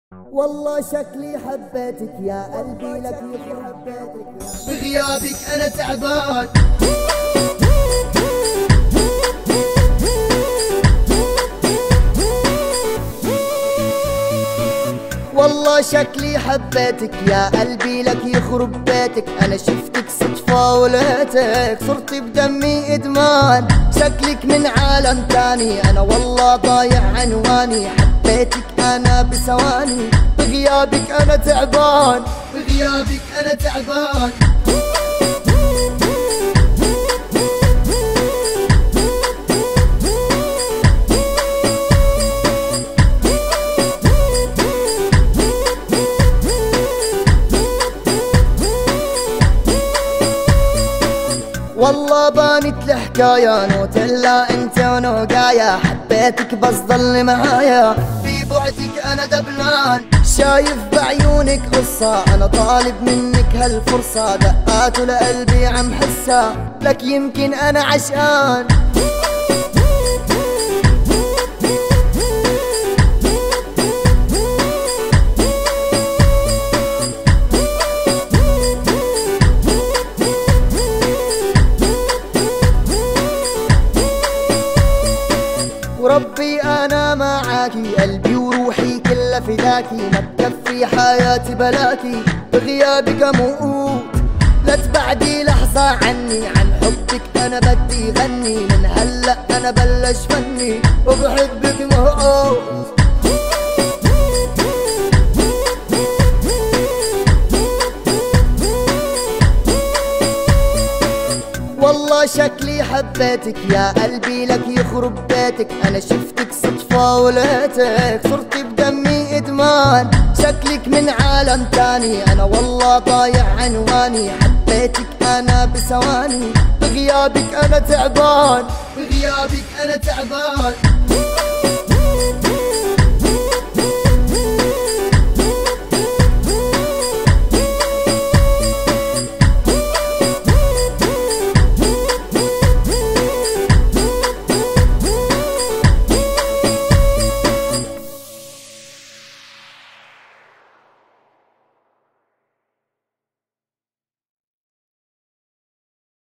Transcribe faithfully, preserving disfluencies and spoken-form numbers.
والله شكلي حبيتك يا قلبي لك حبيتك بغيابك انا تعبان. والله شكلي حبيتك يا قلبي لك يخرب بيتك. انا شفتك صدفة ولقيتك صرت بدمي ادمان. شكلك من عالم تاني انا والله ضايع عنواني. حبيتك انا بثواني بغيابك انا تعبان. بغيابك انا تعبان. والله بانت الحكاية نوتيلا انت ونوقايا. حبيتك بس ضل معايا في بعدك انا دبلان. شايف بعيونك قصة انا طالب منك هالفرصة. دقات لقلبي عم حسها لك يمكن انا عشقان. وربي انا معاكي قلبي وروحي كلها فداكي. ما تكفي حياتي بلاكي بغيابك اموت. لا تبعدي لحظة عني عن حبك انا بدي غني. من هلا انا بلش فني وبحبك موت. والله شكلي حبيتك يا قلبي لك يخرب بيتك. انا شفتك صدفة ولقيتك صرت بدمي ادمان. شكلك من عالم تاني انا والله ضايع عنواني. حبيتك انا بثواني بغيابك انا تعبان. بغيابك انا تعبان.